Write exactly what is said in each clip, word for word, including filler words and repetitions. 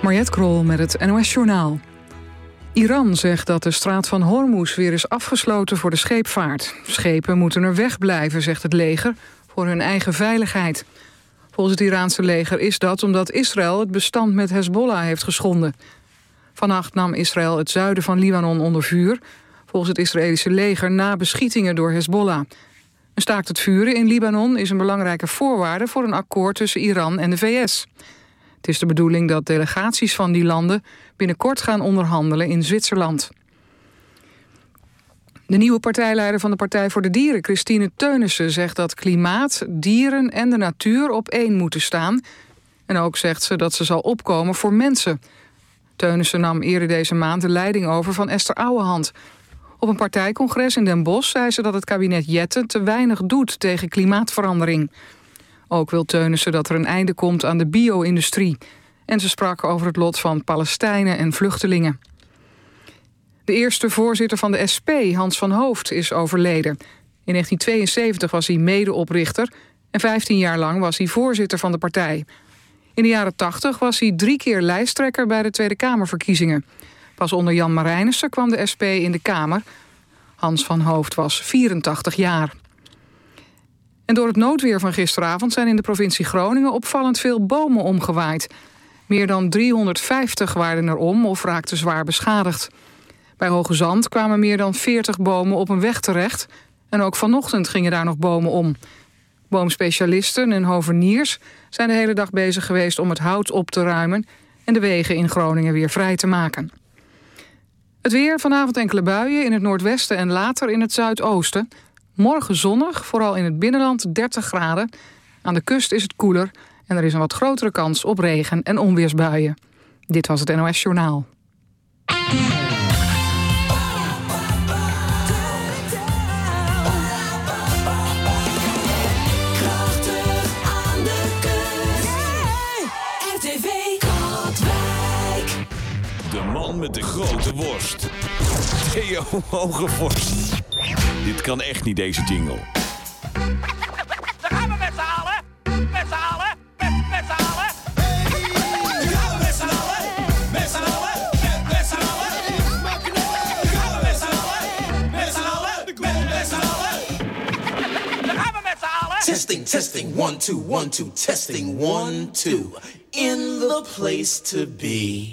Mariette Krol met het N O S-journaal. Iran zegt dat de straat van Hormuz weer is afgesloten voor de scheepvaart. Schepen moeten er wegblijven, zegt het leger, voor hun eigen veiligheid. Volgens het Iraanse leger is dat omdat Israël het bestand met Hezbollah heeft geschonden. Vannacht nam Israël het zuiden van Libanon onder vuur, volgens het Israëlische leger na beschietingen door Hezbollah. Een staakt het vuren in Libanon is een belangrijke voorwaarde voor een akkoord tussen Iran en de V S. Het is de bedoeling dat delegaties van die landen binnenkort gaan onderhandelen in Zwitserland. De nieuwe partijleider van de Partij voor de Dieren, Christine Teunissen, zegt dat klimaat, dieren en de natuur op één moeten staan. En ook zegt ze dat ze zal opkomen voor mensen. Teunissen nam eerder deze maand de leiding over van Esther Ouwehand. Op een partijcongres in Den Bosch zei ze dat het kabinet Jetten te weinig doet tegen klimaatverandering. Ook wil Teunissen dat er een einde komt aan de bio-industrie. En ze sprak over het lot van Palestijnen en vluchtelingen. De eerste voorzitter van de S P, Hans van Hooft, is overleden. In negentien tweeënzeventig was hij medeoprichter en vijftien jaar lang was hij voorzitter van de partij. In de jaren tachtig was hij drie keer lijsttrekker bij de Tweede Kamerverkiezingen. Pas onder Jan Marijnissen kwam de S P in de Kamer. Hans van Hooft was vierentachtig jaar. En door het noodweer van gisteravond zijn in de provincie Groningen opvallend veel bomen omgewaaid. Meer dan driehonderdvijftig waren er om of raakten zwaar beschadigd. Bij Hoge Zand kwamen meer dan veertig bomen op een weg terecht. En ook vanochtend gingen daar nog bomen om. Boomspecialisten en hoveniers zijn de hele dag bezig geweest om het hout op te ruimen en de wegen in Groningen weer vrij te maken. Het weer, vanavond enkele buien in het noordwesten en later in het zuidoosten. Morgen zonnig, vooral in het binnenland dertig graden. Aan de kust is het koeler en er is een wat grotere kans op regen- en onweersbuien. Dit was het N O S-journaal. De man met de grote worst. Theo Hogevorst. Dit kan echt niet, deze jingle. Daar gaan we met z'n allen. Met z'n allen. Met, met z'n allen. Daar gaan we met z'n allen. Met z'n allen. Met, met z'n allen. Daar gaan we met z'n allen. Met z'n allen. Met, met z'n allen. Daar gaan we met z'n allen. Testing, testing, one, two, one, two, testing, one, two. In the place to be.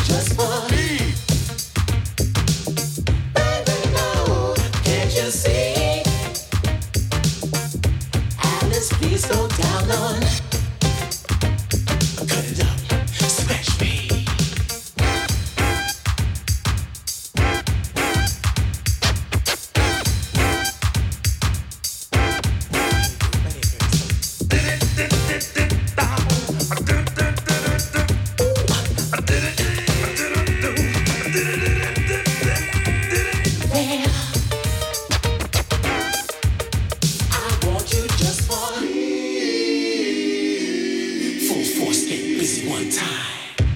See busy one time.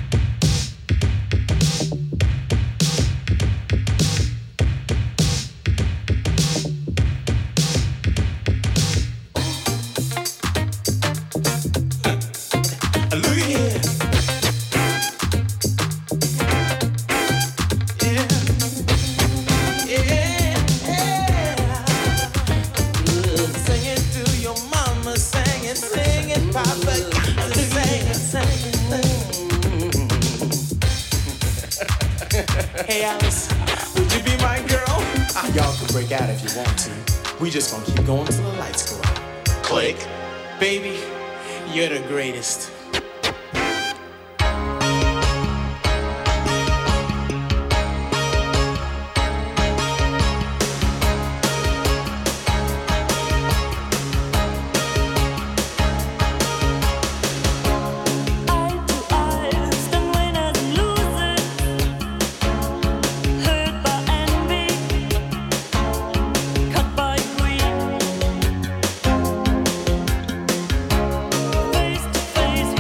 Hey Alice, would you be my girl? Y'all can break out if you want to. We just gonna keep going till the lights go out. Click. Baby, you're the greatest. Face to face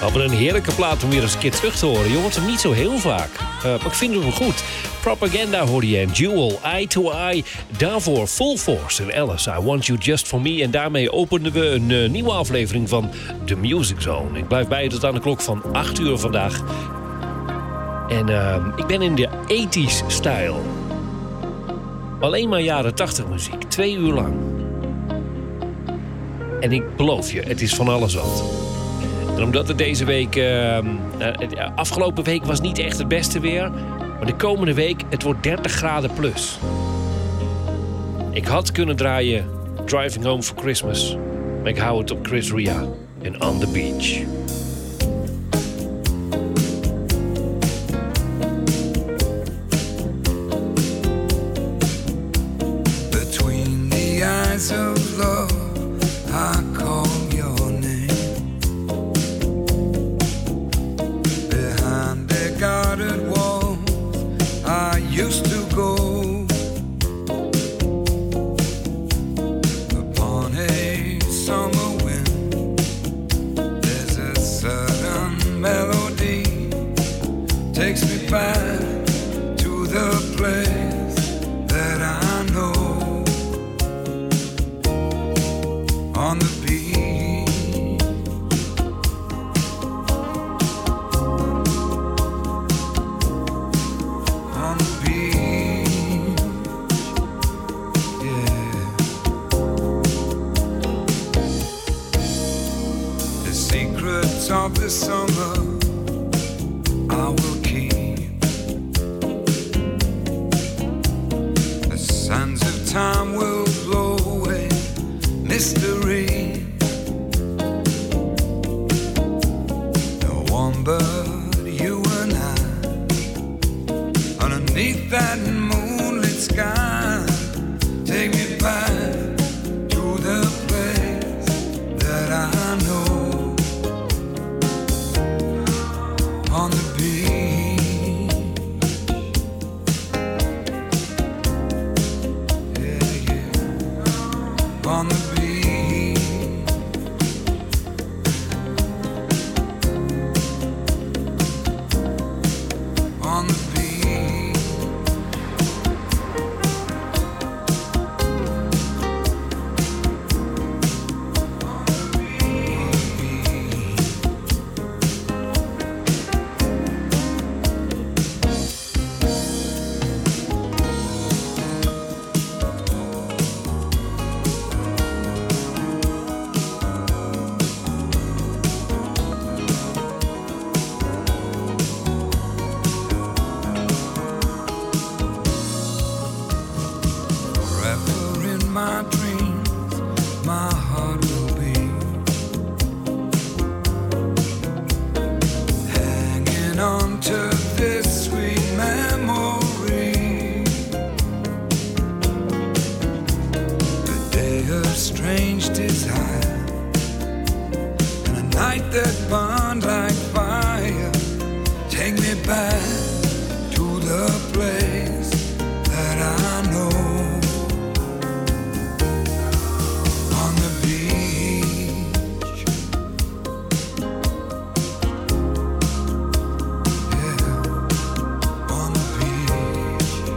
Oh, maar een heerlijke plaat om weer eens een keer terug te horen. Je hoort hem niet zo heel vaak. Uh, maar ik vind hem goed. Propaganda hoorde je en Jewel, Eye to Eye. Daarvoor Full Force en Alice, I Want You Just For Me. En daarmee openden we een uh, nieuwe aflevering van The Music Zone. Ik blijf bij je tot aan de klok van acht uur vandaag. En uh, ik ben in de eighties-stijl. Alleen maar jaren tachtig muziek, twee uur lang. En ik beloof je, het is van alles wat. En omdat het deze week... Uh, uh, afgelopen week was niet echt het beste weer. Maar de komende week, het wordt dertig graden plus. Ik had kunnen draaien Driving Home for Christmas. Maar ik hou het op Chris Ria en On the Beach. Between the eyes of love, I call your name. Behind the guarded walls, I used to go. Upon a summer wind, there's a certain melody takes me back to the place that I know. On the beach, on the beach, yeah. The secrets of the summer I will keep. The sands of time will blow away mystery. No one but you and I, underneath that moonlit sky. Take me back to the place that I know. On the beach, yeah, yeah. On the beach, on the beach, forever in my dreams, my heart will be hanging on to this sweet memory. A day of strange desire and a night that burned like fire. Take me back to the place that I know. On the beach, yeah, on the beach,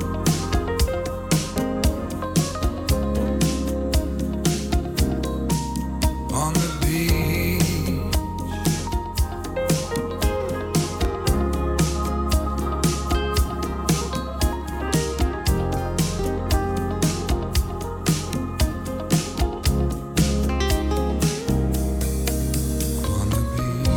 on the beach. On the beach.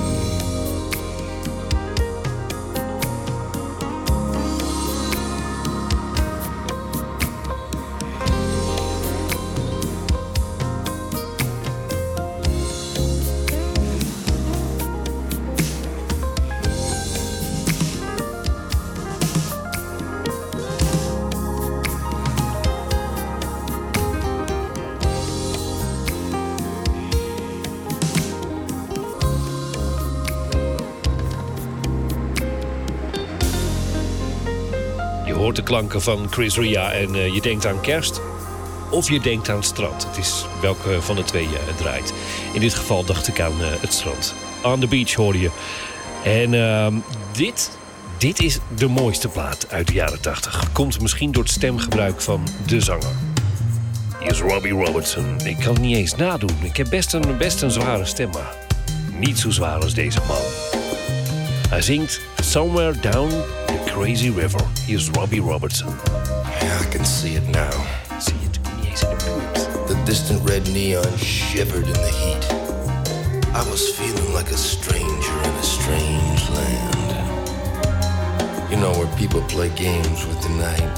Je hoort de klanken van Chris Ria en uh, je denkt aan kerst. of je denkt aan het strand. Het is welke van de twee je draait. In dit geval dacht ik aan uh, het strand. On the Beach hoorde je. En uh, dit, dit is de mooiste plaat uit de jaren tachtig. Komt misschien door het stemgebruik van de zanger. Hier is Robbie Robertson. Ik kan het niet eens nadoen. Ik heb best een, best een zware stem, maar niet zo zwaar als deze man. Hij zingt Somewhere Down the Crazy River. Hier is Robbie Robertson. Yeah, I can see it now. Zie je het? Niet eens in de buurt. The distant red neon shivered in the heat. I was feeling like a stranger in a strange land. You know, where people play games with the night.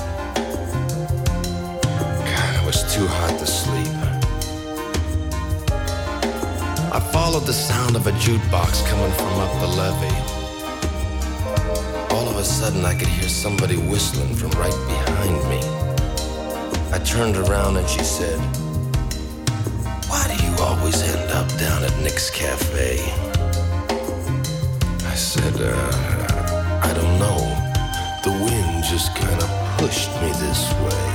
God, it was too hot to sleep. I followed the sound of a jukebox coming from up the levee. All of a sudden, I could hear somebody whistling from right behind me. I turned around and she said, "Why do you always end up down at Nick's Cafe?" I said, uh, I don't know. The wind just kind of pushed me this way.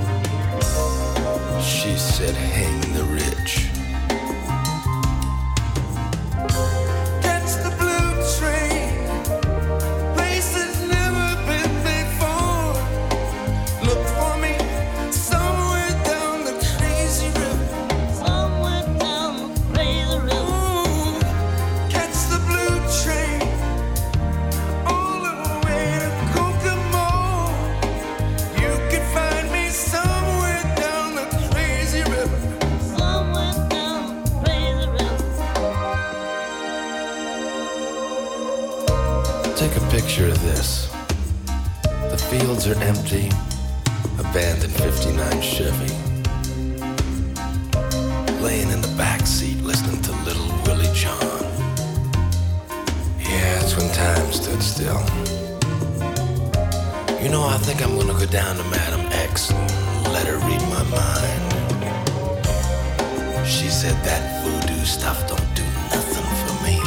She said, hang the rich. Picture this. The fields are empty, abandoned fifty-nine Chevy. Laying in the back seat listening to Little Willie John. Yeah, it's when time stood still. You know, I think I'm gonna go down to Madam X and let her read my mind. She said that voodoo stuff don't do nothing for me.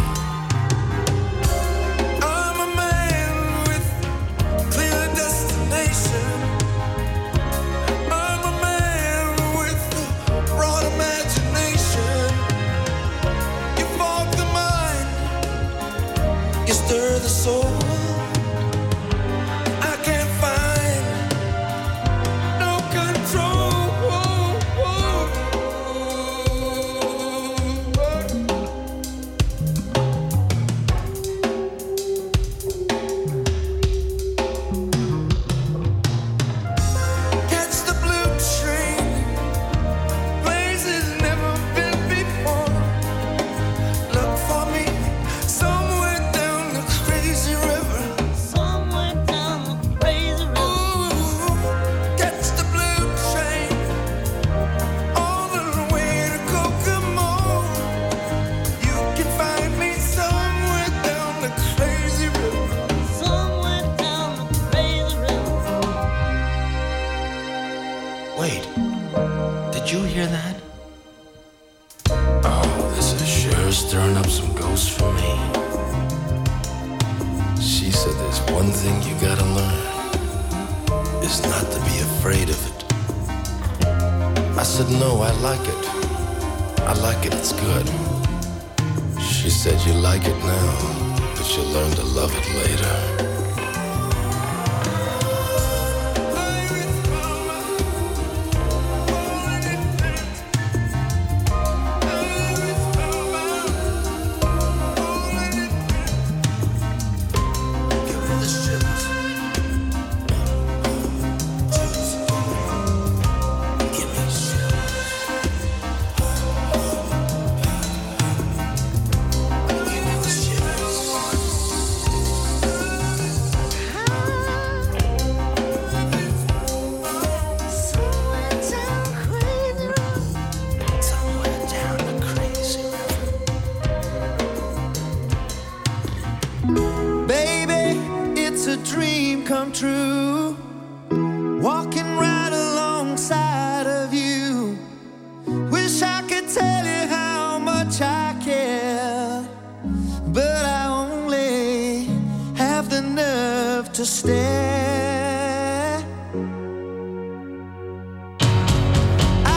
Stir the soul. I can't find no control. Catch the blue train, places never been before. Look for me somewhere down the crazy river. Somewhere down the crazy river. Ooh, catch the blue train all the way to Kokomo. You can find me somewhere down the crazy river. Somewhere down the crazy river. Wait, did you hear that? Oh, this is sure stirring up some ghosts for me. She said there's one thing you gotta learn, is not to be afraid of it. I said, no, I like it. I like it, it's good. She said, you like it now, but you'll learn to love it later. come true, walking right alongside of you. Wish I could tell you how much I care, but I only have the nerve to stare.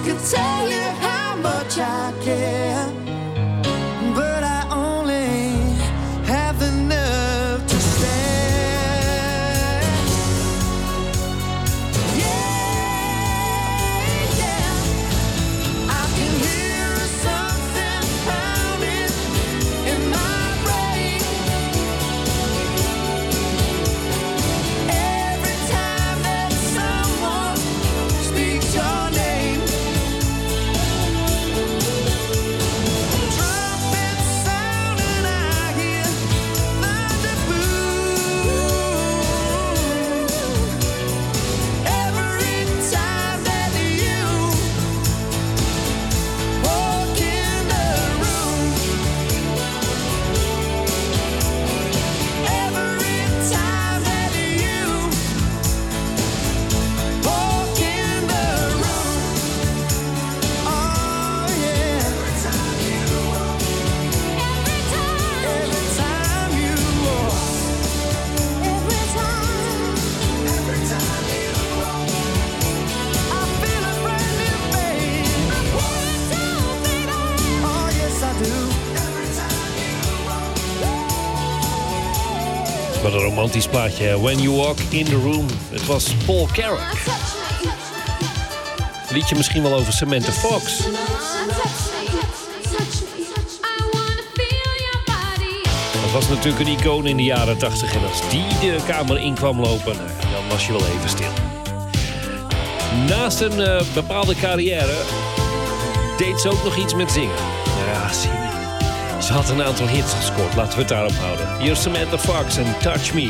could tell you how much I care, but I only have the nerve to stare. Yeah, yeah, I can hear something pounding in my brain every time that someone speaks your name. Trumpets sound and I hear thunder boom every time that you walk in the room. Every time that you walk in the room. Oh yeah. Every time you walk. Every time. Every time you walk. Every time. Every time you walk. I feel a brand new baby. I feel it too, baby. Oh yes I do. Every time you walk. Wat een romantisch plaatje. When You Walk in the Room. Het was Paul Carrack. Liedje misschien wel over Samantha Fox. Dat was natuurlijk een icoon in de jaren tachtig. En als die de kamer in kwam lopen, nou, dan was je wel even stil. Naast een uh, bepaalde carrière deed ze ook nog iets met zingen. Nou ja, zingen. Ze had een aantal hits gescoord. Laten we het daarop houden. Hier is Samantha Fox en Touch Me.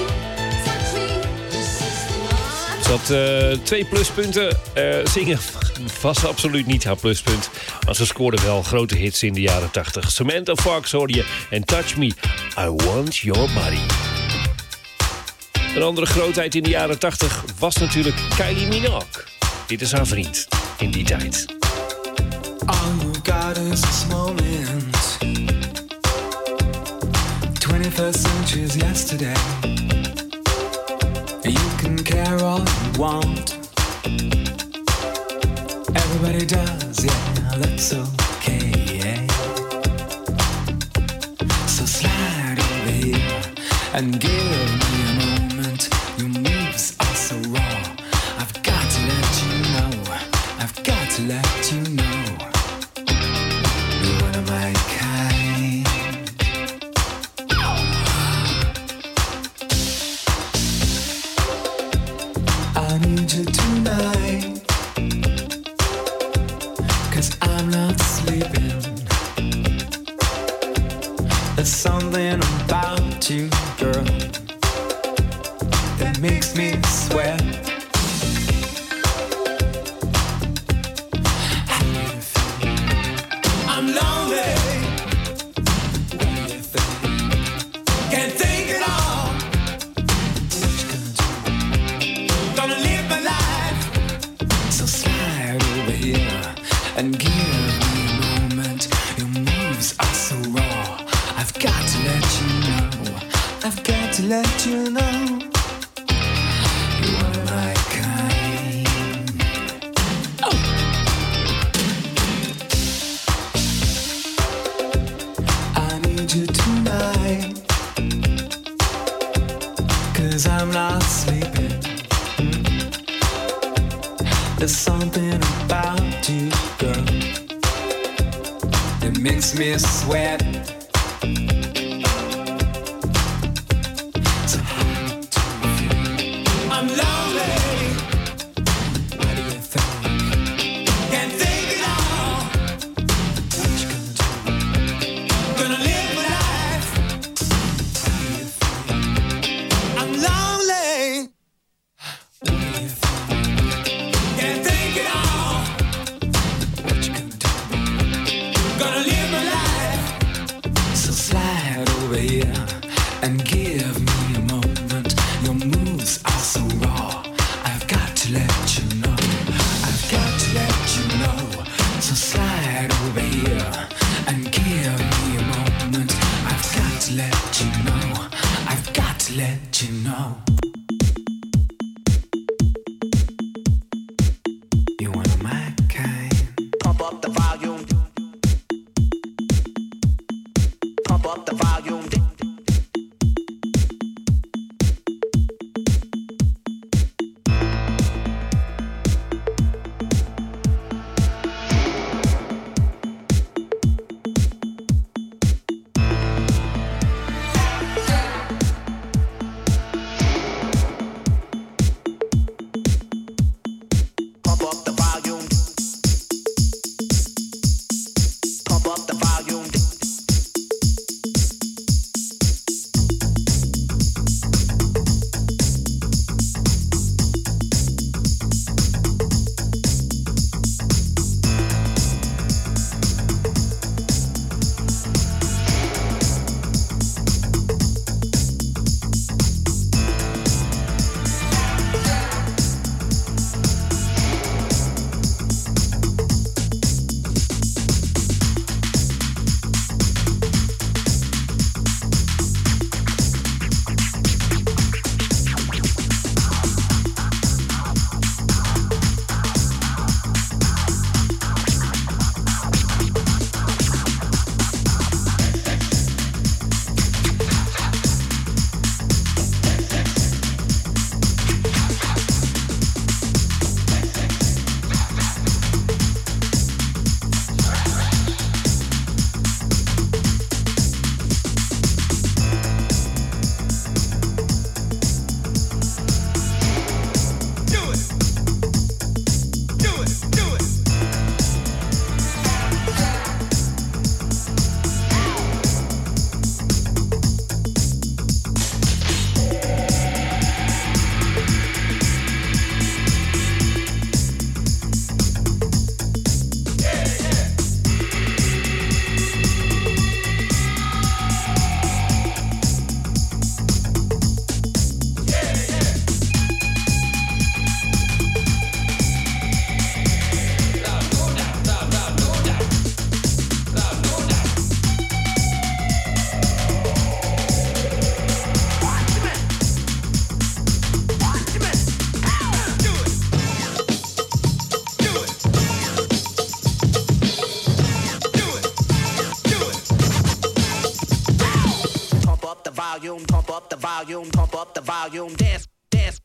Dat uh, twee pluspunten uh, zingen was absoluut niet haar pluspunt. Maar ze scoorde wel grote hits in de jaren tachtig. Samantha Fox hoorde je en Touch Me, I Want Your Body. Een andere grootheid in de jaren tachtig was natuurlijk Kylie Minogue. Dit is haar vriend in die tijd. All you got is this moment. twenty-first century's yesterday. You can care all you want. Everybody does, yeah, that's okay. So slide over here and give me a moment. Your moves are so raw. I've got to let you know. I've got to let you know. You're one of my kind. I need you tonight, 'cause I'm not sleeping. There's something about you, girl, that makes me sweat. I'm lonely. What do you think? Can't think it all. What you gonna do? Gonna live my life. So slide over here and give me a moment. Your moves are so raw. I've got to let you know. I've got to let you know. You are my kind. Oh. I need you tonight, 'cause I'm not sleeping. Mm. There's something about you, girl, that makes me sweat. So hard to feel. I'm lonely. What do you think? Can't think it all. What you gonna do? Gonna live my life. How do you feel? I'm lonely. What do you think? Can't think it all. What you gonna do? Gonna live my life. So slide over here and give me a moment. Your moves are so raw. I've got to let you know. I've got to let you know. So slide over here and give me a moment. I've got to let you know. I've got to let you know. You're one of my kind. Pump up the volume. Pump up the volume. volume, pump up the volume, pump up the volume, dance, dance.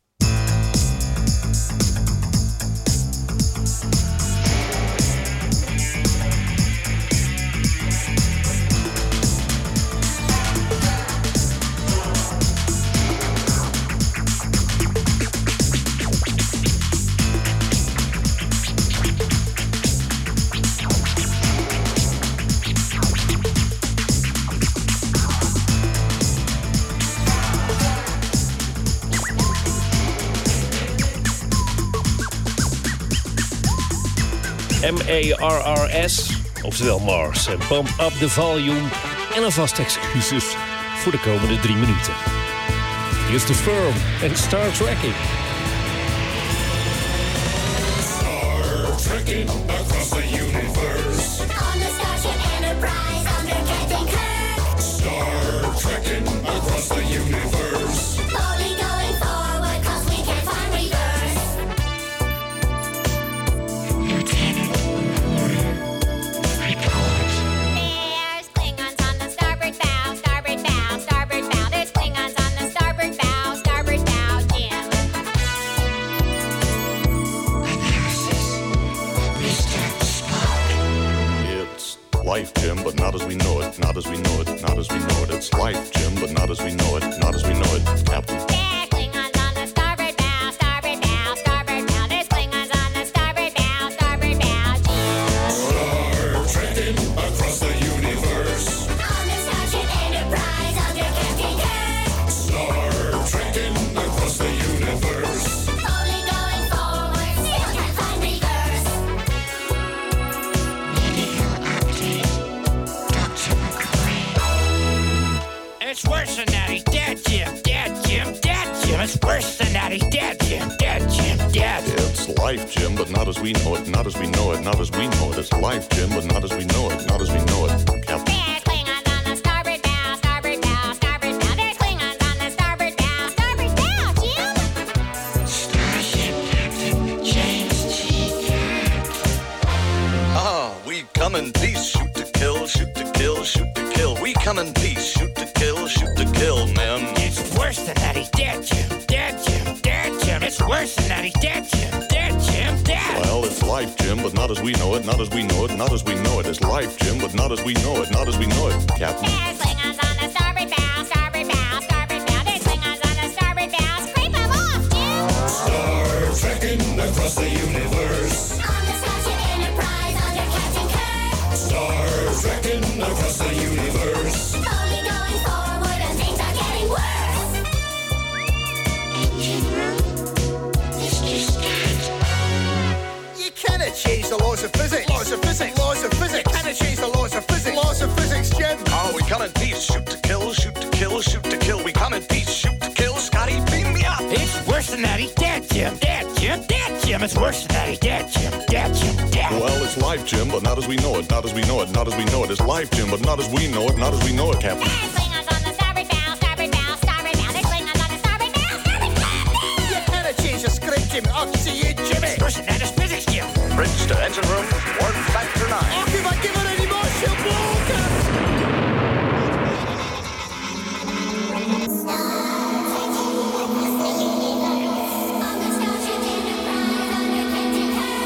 M A R R S, oftewel Mars. En Pump Up the Volume. En alvast excuses voor de komende drie minuten. Hier is The Firm en Star Trekking. Star Trekking across the universe. On the Starship Enterprise under Captain Kirk. Star Trekking across the universe. Slowly going forward 'cause we can't find reverse. There's Klingons on the starboard bow, starboard bow, starboard bow. There's Klingons on the starboard bow, starboard bow, Jim. It's life, Jim, but not as we know it, not as we know it, not as we know it. It's life, Jim, but not as we know it, not as we know it, Captain. There's Klingons on the starboard bow, starboard bow, starboard bow. There's Klingons on the starboard bow, starboard bow, Jim. Star Trekking across the universe. On the Starship Enterprise under Captain Kirk. Star Trekking across the universe. Slowly going forward, still can't find reverse. It's worse than that. He's dead, Jim. Dead, Jim. Dead, Jim. It's worse than that. He's dead, Jim. Dead, Jim. Dead. It's life, Jim, but not as we know it, not as we know it, not as we know it. It's life, Jim, but not as we know it, not as we know it, Captain. There's Klingons on the starboard bow, starboard bow, starboard bow. There's Klingons on the starboard bow, starboard bow, Jim. Starship Captain James T. Ah, we come in peace, shoot to kill, shoot to kill, shoot to kill. We come in peace, shoot to kill, shoot to kill, men. It's worse than that. He's dead, Jim. Dead, Jim. Dead, Jim. It's worse than that. He's dead, Jim. Dead, Jim. Dead. Well, it's life, Jim, but not as we know it, not as we know it, not as we know it. It's life, Jim, but not as we know it, not as we know it, Captain. There's Klingons on the starboard bow, starboard bow, starboard bow. There's Klingons on the starboard bow. Scrape 'em off, Jim. Star Trekking across the universe. On the Starship Enterprise under Captain Kirk. Star Trekking across the universe. Slowly going forward and things are getting worse. You cannot change the laws of physics. Laws of physics. Laws of physics. You cannot change the laws of physics. Laws of physics, Jim. Ah, we come in peace, shoot to kill, shoot to kill, shoot to kill. We come in peace, shoot to kill. Scotty, beam me up. It's worse than that. He's dead, Jim. Dead, Jim. Dead, Jim. It's worse than that. He's dead, Jim. Dead, Jim. Dead. Well, it's life, Jim, but not as we know it, not as we know it, not as we know it. It's life, Jim, but not as we know it, not as we know it, Captain. There's Klingons on the starboard bow, starboard bow, starboard bow. There's Klingons on the starboard bow, starboard bow. You cannot change the script, Jim. I'll see you, Jimmy. It's worse than that. It's physics, Jim. Bridge to engine room, warp factor nine. Oh, if I give it any more, she'll blow, Captain. On the Starship Enterprise under Captain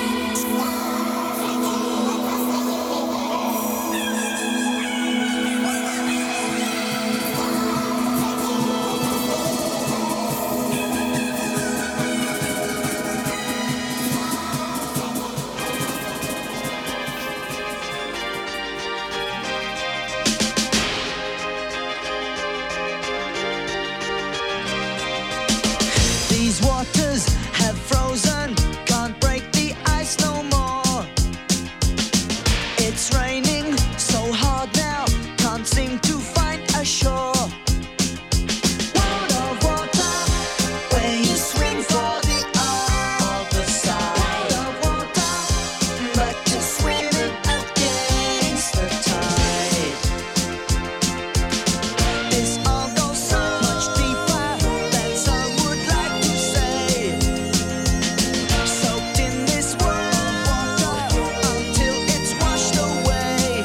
These waters have frozen, can't break the ice no more. It's raining so hard now, can't seem to find a shore. World of water, where you swim for the other side. World of water, but you're swimming against the tide. This all goes so much deeper than some would like to say. Soaked in this world of water until it's washed away.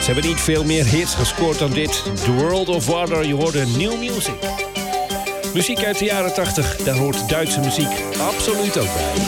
Ze hebben niet veel meer hits gescoord dan dit. The World of Water, je hoorde New Music. Muziek uit de jaren tachtig, daar hoort Duitse muziek absoluut ook bij.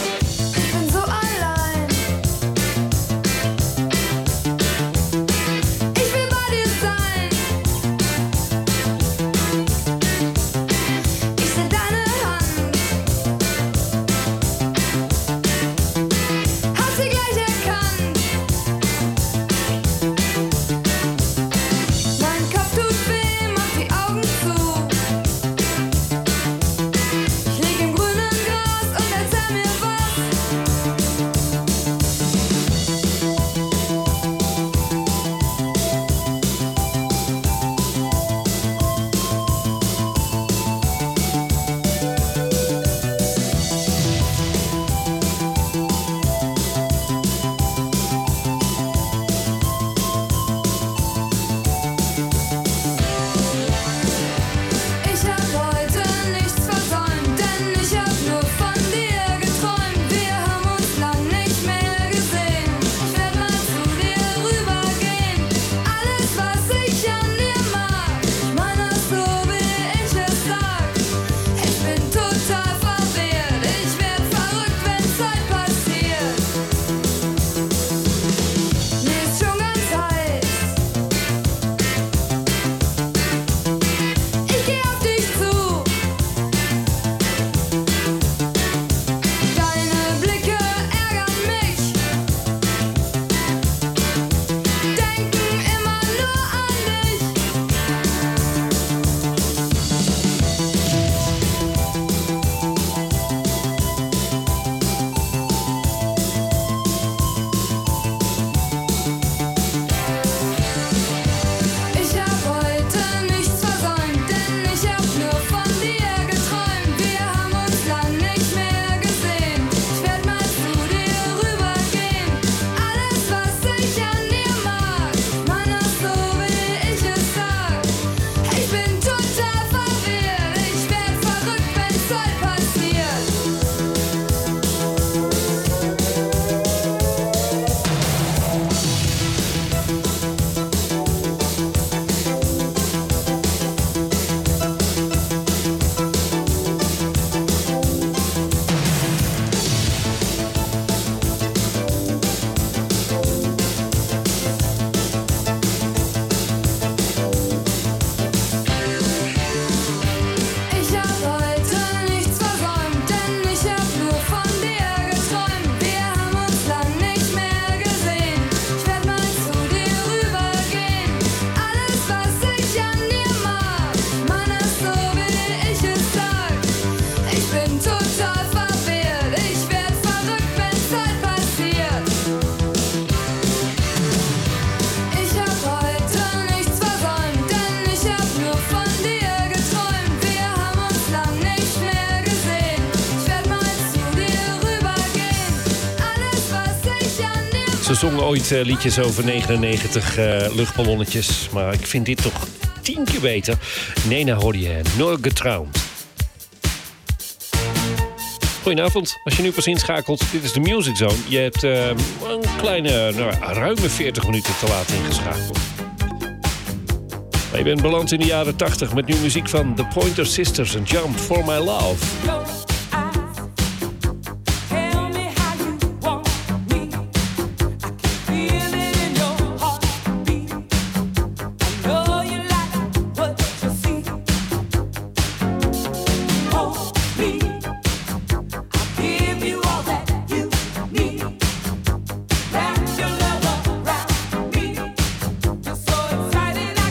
Ze zongen ooit uh, liedjes over negenennegentig uh, luchtballonnetjes. Maar ik vind dit toch tien keer beter. Nena hoorde je, Nur getrouwd. Goedenavond, als je nu pas inschakelt, dit is de Music Zone. Je hebt uh, een kleine, nou, ruime veertig minuten te laat ingeschakeld. Maar je bent beland in de jaren tachtig met nu muziek van The Pointer Sisters en Jump for My Love.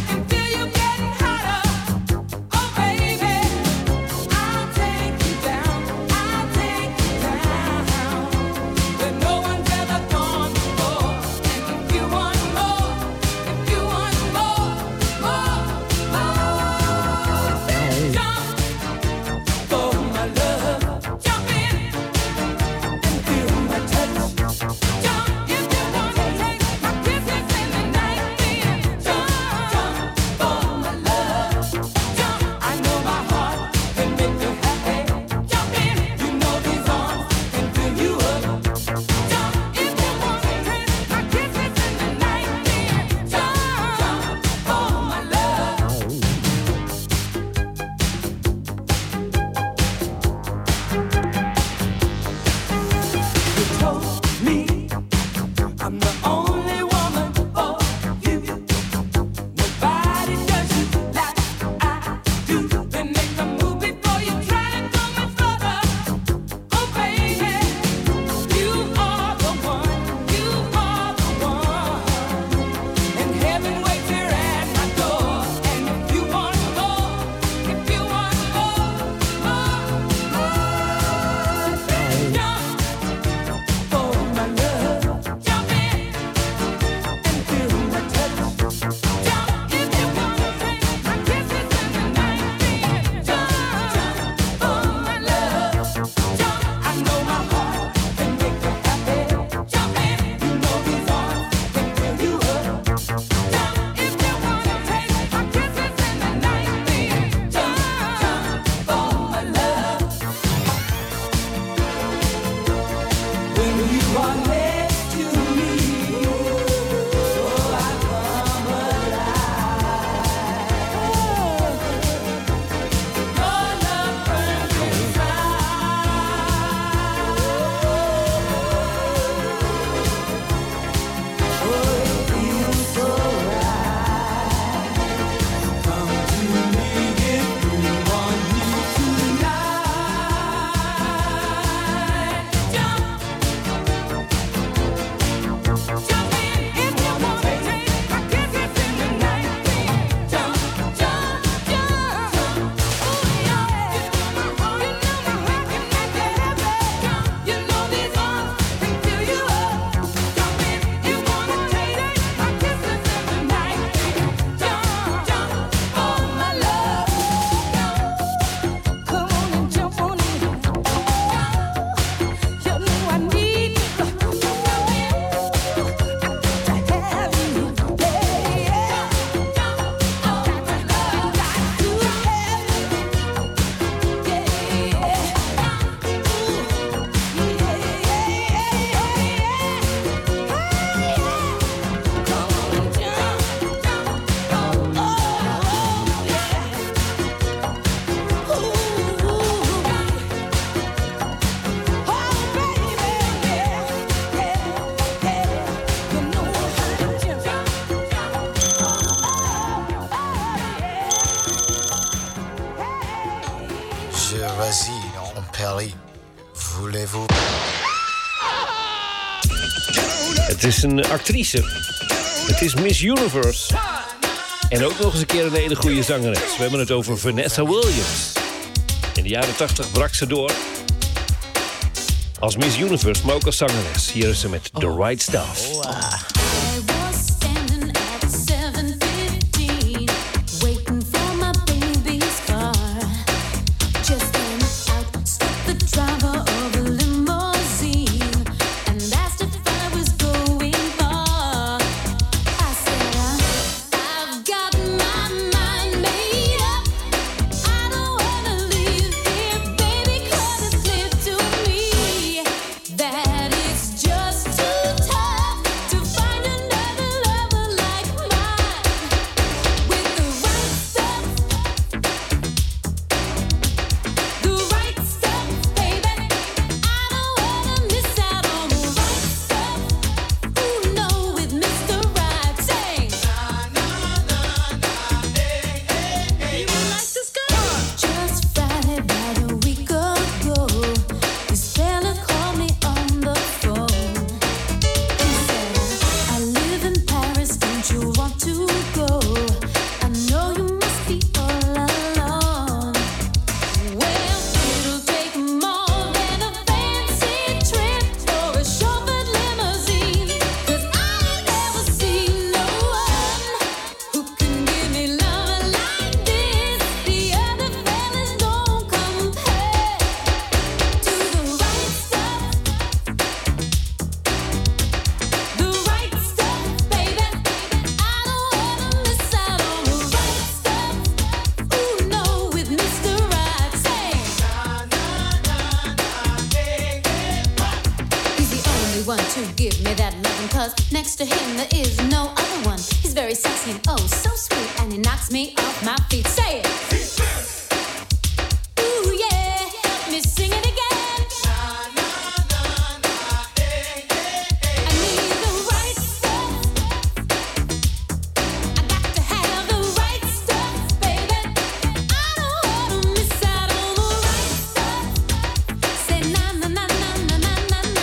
Down Voulez-vous? Het is een actrice. Het is Miss Universe. En ook nog eens een keer een hele goede zangeres. We hebben het over Vanessa Williams. In de jaren tachtig brak ze door. Als Miss Universe, maar ook als zangeres. Hier is ze met The Right Stuff. Oh, ah. Next to him there is no other one. He's very sexy and oh so sweet, and he knocks me off my feet. Say it. Ooh yeah, help me sing it again. I need the right stuff. I got to have the right stuff, baby. I don't wanna miss out on the right stuff. Say na na na na na na na na.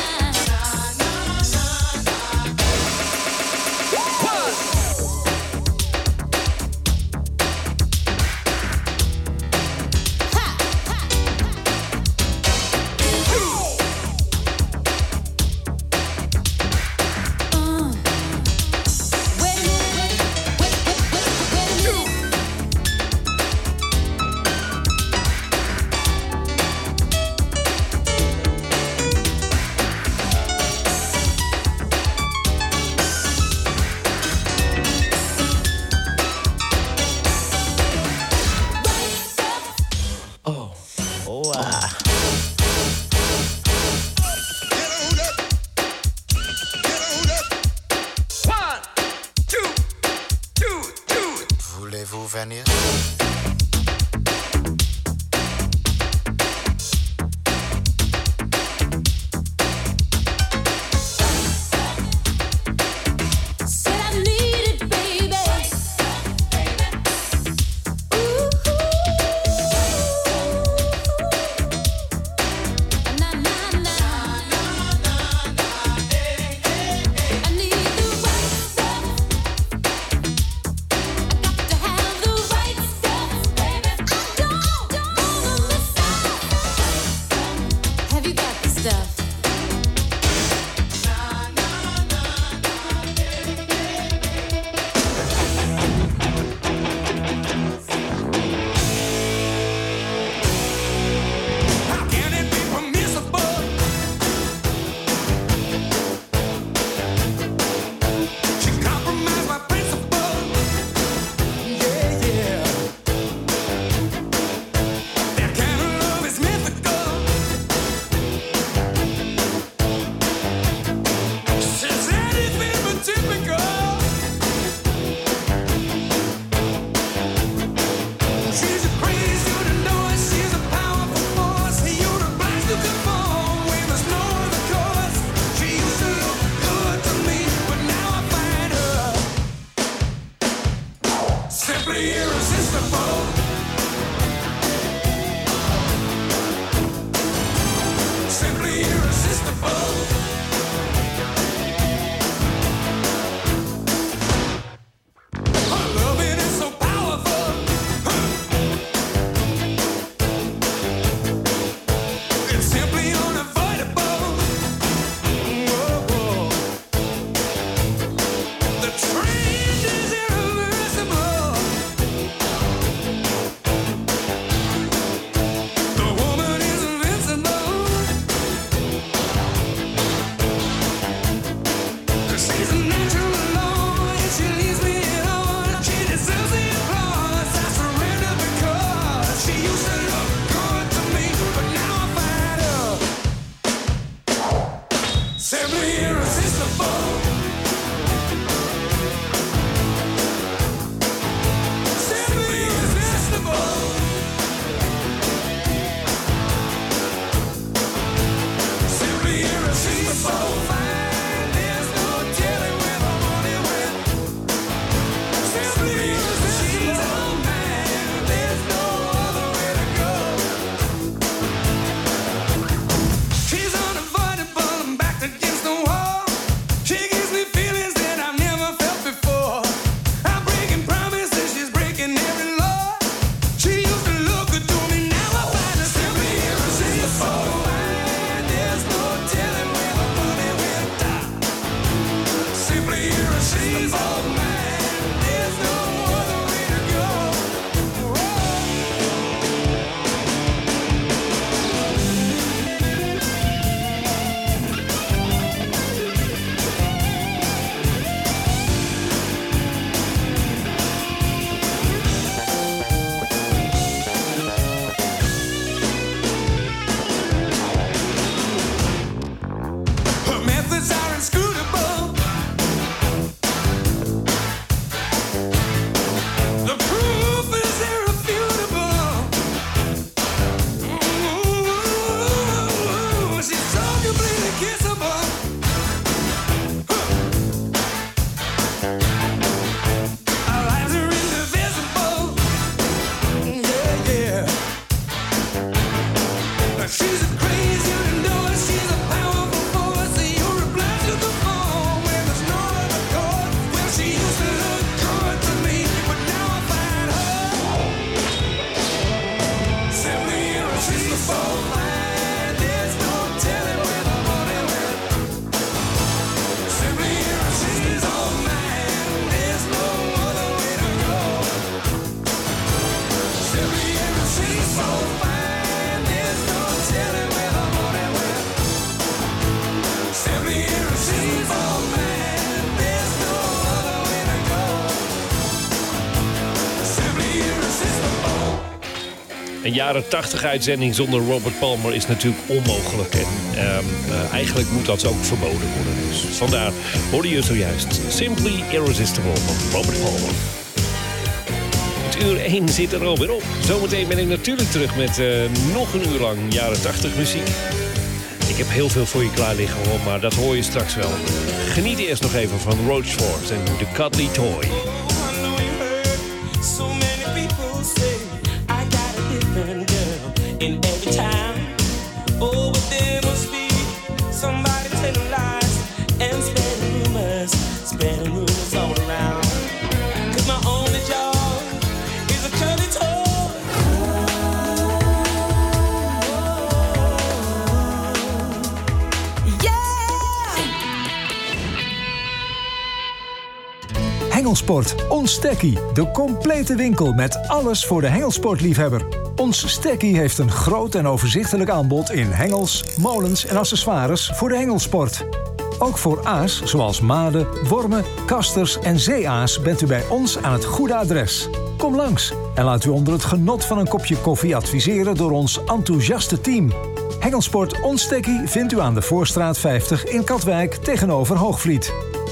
venues. Said I need it, baby. Ooh, na na na, I need the right stuff. I got to have the right stuff, baby. I don't, don't wanna miss out. Have you got the stuff? How can it be permissible? She compromised my principle. Yeah, yeah. That kind of love is mythical. She's anything but typical. She's a crazy, you to know it. She's a powerful force. You're obliged to conform when there's no other course. She used to look good to me, but now I find her simply irresistible. Simply irresistible. Her loving is so powerful. It's simply unavoidable. Whoa, whoa. The trend is irreversible. The woman is invincible. 'Cause she's a natural law. If she leaves me alone, she deserves the applause. I surrender because she used to look good to me, but now I find her simply irresistible. Simply irresistible. Simply irresistible. Fine, there's no telling where the money went. Simply irresistible. Man, there's no other way to go. She's unavoidable and backed against the wall. She gives me feelings that I've never felt before. I'm breaking promises, she's breaking every law. She used to look good to me, now I find her simply irresistible. And there's no telling where the money went. Simply irresistible, man. There's no other way to go. Her methods are inscrutable. The proof is irrefutable. Ooh, she's so completely kissable. Our lives are indivisible. Yeah, yeah. She's a crazy, you know it. She's a powerful force. You're obliged to conform when there's no other course. Well, she used to look good to me, but now I find her simply irresistible. Man, there's no telling where the money went. Simply irresistible, man. There's no other way to go. Simply irresistible, man. There's no telling where the money went. Simply irresistible, man. There's no other way to go. Simply irresistible. Een jaren tachtig uitzending zonder Robert Palmer is natuurlijk onmogelijk. En ehm, uh, eigenlijk moet dat ook verboden worden. Dus vandaar hoorde je zojuist Simply Irresistible van Robert Palmer. goed, uur één zit er alweer op. Zometeen ben ik natuurlijk terug met uh, nog een uur lang jaren tachtig muziek. Ik heb heel veel voor je klaar liggen, hoor, maar dat hoor je straks wel. Geniet eerst nog even van Roachforce en The Cuddly Toy. So many people say I got a different girl in every town. Oh, but there must be somebody telling lies and spreading rumors, spreading rumors all around. 'Cause my only job is a cuddly toy. Yeah! Hengelsport, ons Stekkie. De complete winkel met alles voor de hengelsportliefhebber. Ons Stekkie heeft een groot en overzichtelijk aanbod in hengels, molens en accessoires voor de hengelsport. Ook voor aas, zoals maden, wormen, kasters en zeeaas bent u bij ons aan het goede adres. Kom langs en laat u onder het genot van een kopje koffie adviseren door ons enthousiaste team. Hengelsport Ons Stekkie vindt u aan de Voorstraat vijftig in Katwijk tegenover Hoogvliet.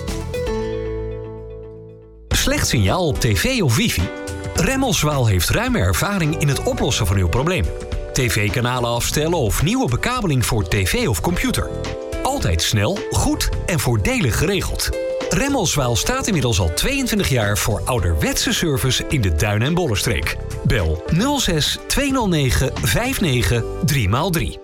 Slecht signaal op tv of wifi? Remmelswaal heeft ruime ervaring in het oplossen van uw probleem. tv-kanalen afstellen of nieuwe bekabeling voor tv of computer. Altijd snel, goed en voordelig geregeld. Remmelswaal staat inmiddels al tweeëntwintig jaar voor ouderwetse service in de Duin- en Bollenstreek. Bel nul zes tweehonderdnegen vijftig drie maal drie.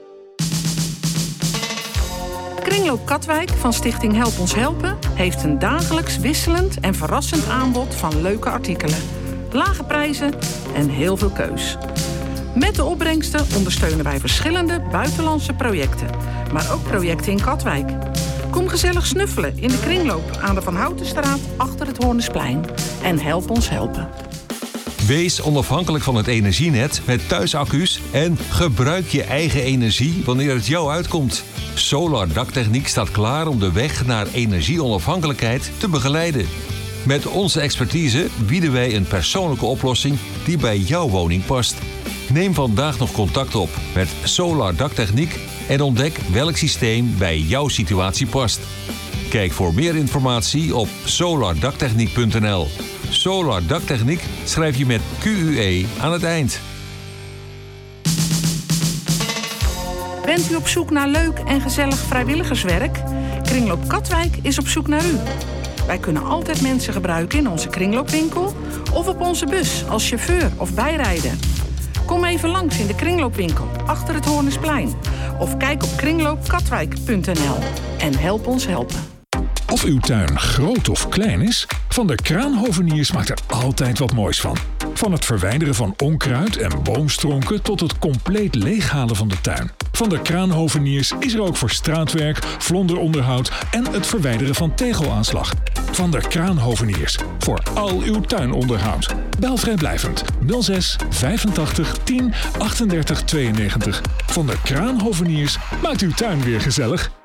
Kringloop Katwijk van Stichting Help Ons Helpen heeft een dagelijks wisselend en verrassend aanbod van leuke artikelen. Lage prijzen en heel veel keus. Met de opbrengsten ondersteunen wij verschillende buitenlandse projecten, maar ook projecten in Katwijk. Kom gezellig snuffelen in de kringloop aan de Van Houtenstraat achter het Hoornesplein en help ons helpen. Wees onafhankelijk van het energienet met thuisaccu's en gebruik je eigen energie wanneer het jou uitkomt. Solar Daktechniek staat klaar om de weg naar energieonafhankelijkheid te begeleiden. Met onze expertise bieden wij een persoonlijke oplossing die bij jouw woning past. Neem vandaag nog contact op met Solar Daktechniek en ontdek welk systeem bij jouw situatie past. Kijk voor meer informatie op solar daktechniek punt n l. Solar Daktechniek schrijf je met Q U E aan het eind. Bent u op zoek naar leuk en gezellig vrijwilligerswerk? Kringloop Katwijk is op zoek naar u. Wij kunnen altijd mensen gebruiken in onze kringloopwinkel of op onze bus als chauffeur of bijrijder. Kom even langs in de kringloopwinkel achter het Hoornesplein of kijk op kringloop katwijk punt n l en help ons helpen. Of uw tuin groot of klein is, Van der Kraanhoveniers maakt er altijd wat moois van. Van het verwijderen van onkruid en boomstronken tot het compleet leeghalen van de tuin. Van der Kraanhoveniers is er ook voor straatwerk, vlonderonderhoud en het verwijderen van tegelaanslag. Van der Kraanhoveniers, voor al uw tuinonderhoud. Bel vrijblijvend nul zes vijfentachtig tien achtendertig tweeënnegentig. Van der Kraanhoveniers maakt uw tuin weer gezellig.